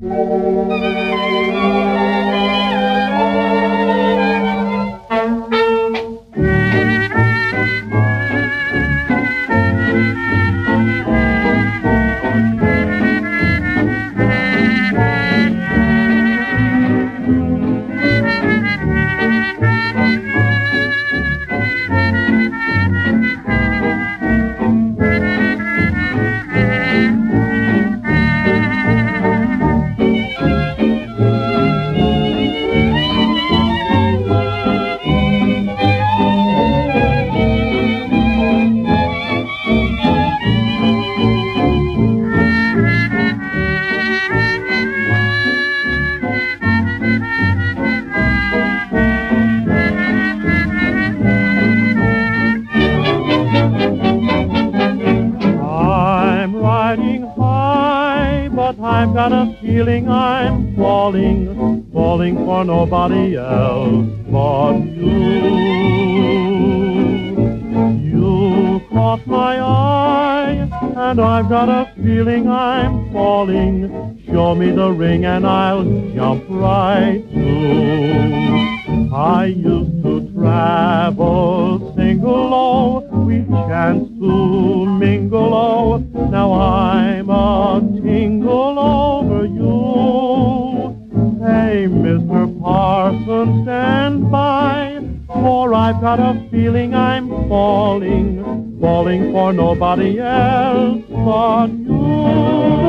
But I've got a feeling I'm falling for nobody else but you. You caught my eye, and I've got a feeling I'm falling. Show me the ring and I'll jump right through. I used to travel single, oh, we chanced to mingle, oh, now I'm a tingle over you. Hey, Mr. Parson, stand by, for I've got a feeling I'm falling for nobody else but you.